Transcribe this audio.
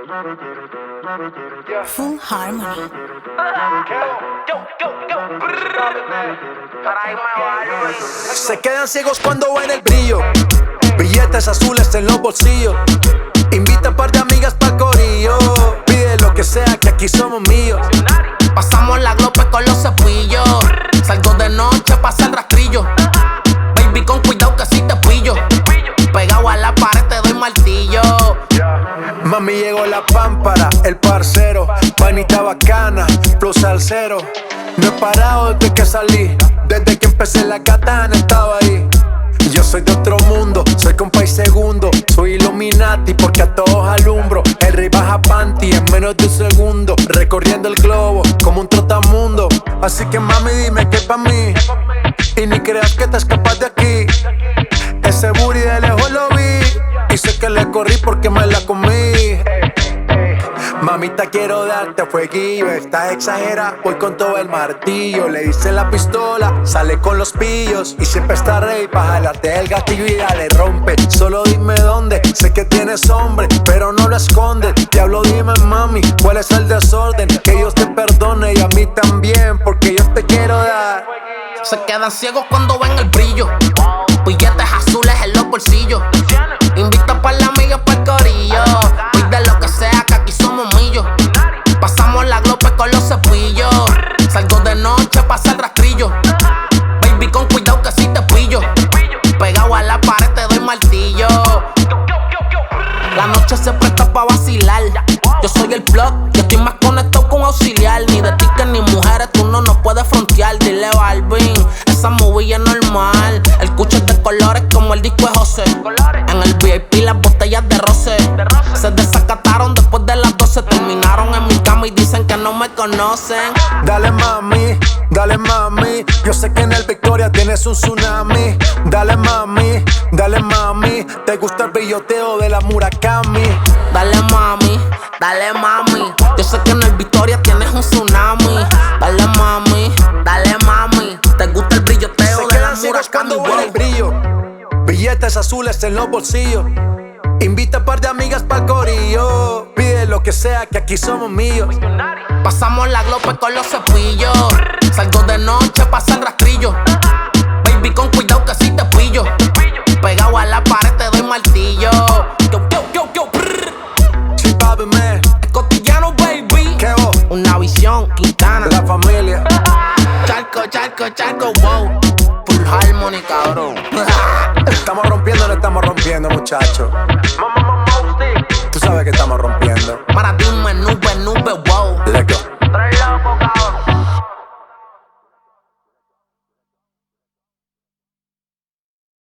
Full Harmony. Se quedan ciegos cuando ven el brillo. Billetes azules en los bolsillos. Invita a un par de amigas pa'l corillo. Pide lo que sea, que aquí somos míos. Pasamos la glope con los cepillos. Salgo de noche, pasa el rastrillo. Baby, con cuidado que si te pillo. Pegado a la pared te doy martillo. Mami, llegó la pámpara, el parcero. Panita bacana, plus al cero. No he parado desde que salí. Desde que empecé la katana estaba ahí. Yo soy de otro mundo, soy compa y segundo. Soy Illuminati porque a todos alumbro. El rey baja panty en menos de un segundo. Recorriendo el globo como un trotamundo. Así que mami, dime que es pa' mí. Y ni creas que te escapas de aquí. Ese booty de lejos lo vi. Y sé que le corrí porque me la comí. Mamita, quiero darte fueguillo. Estás exagera, voy con todo el martillo. Le dice la pistola, sale con los pillos. Y siempre está rey pa' jalarte el gatillo y dale rompe. Solo dime dónde, sé que tienes hombre, pero no lo escondes. Diablo, dime mami, cuál es el desorden. Que Dios te perdone y a mí también, porque yo te quiero dar. Se quedan ciegos cuando ven el brillo. Billetes azules en los bolsillos. Invita pa' la amiga pa'l corillo. Pide lo que sea, que aquí somos millos. Pasamos la glope con los cepillos. Salgo de noche, pasa el rastrillo. Baby, con cuidado que si te pillo. Pegado a la pared te doy martillo. La noche se presta pa' vacilar. Yo soy el plug, yo estoy más conectado con auxiliar. Ni de tickets ni mujeres, tú no nos puedes frontear. Dile Balvin, esa movie es normal. El cucho es de colores como el disco de José. En el VIP las botellas de roce se desacataron después de las 12. Terminaron en mi cama y dicen que no me conocen. Dale mami, dale mami. Yo sé que en el Victoria tienes un tsunami. Dale mami, dale mami. Te gusta el brilloteo de la Murakami. Dale mami, dale mami. Yo sé que en el Victoria tienes un tsunami. Dale mami, dale mami. Te gusta el brilloteo de la Murakami. Cuando ven el brillo. Billetes azules en los bolsillos. Invita a un par de amigas pa'l corillo. Pide lo que sea, que aquí somos míos. Pasamos la glope con los cepillos. Salgo de noche, pasa el rastrillo. Baby, con cuidado que si te pillo. Pegado a la pared te doy martillo. Sí, papi, man. Cotillano, baby. ¿Qué vos? Una visión, Quintana. De la familia. Charco, charco, charco, wow. Full Harmony, cabrón. Estamos rompiendo, no estamos rompiendo, muchachos. Tú sabes que estamos rompiendo. Para dime, nube, nube.